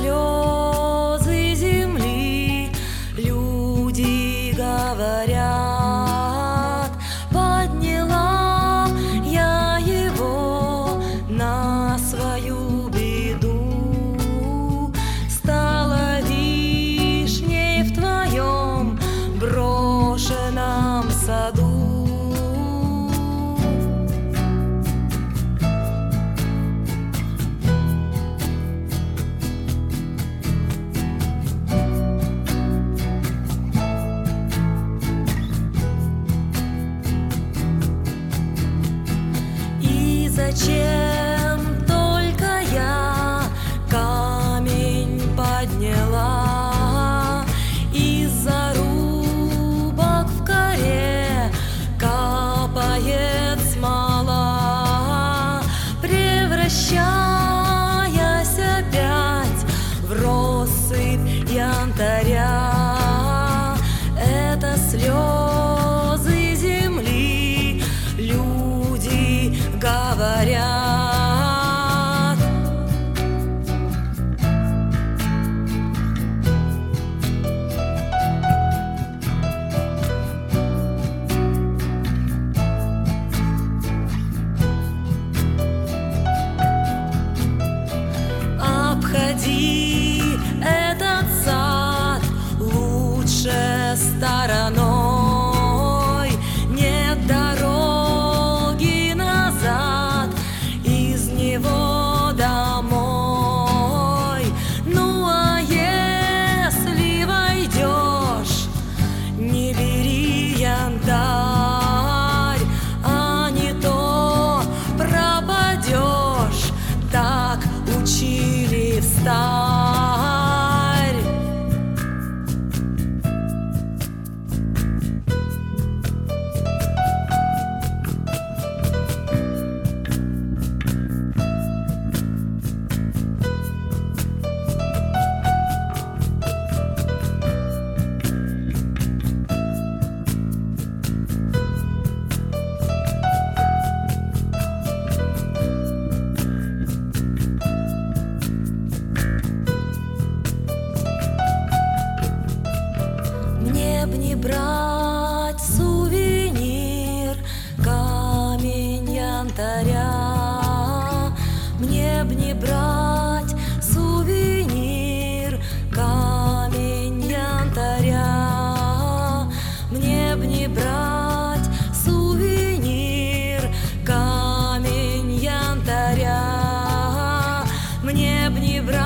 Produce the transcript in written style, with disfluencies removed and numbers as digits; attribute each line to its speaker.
Speaker 1: слезы земли люди говорят. Подняла я его на свою беду, стала вишней в твоем брошенном саду. Зачем только я камень подняла? Из зарубок в коре капает смола, превращаясь опять в россыпь янтаря. Это слезы земли люди говорят. Обходи этот сад лучше стороной, нет дороги назад из него домой. Ну а если войдешь, не бери янтарь, а не то пропадешь, так учили встарь. Мне б не брать сувенир, камень янтаря. Мне б не брать сувенир, камень янтаря. Мне б не брать сувенир, камень янтаря. Мне б не брать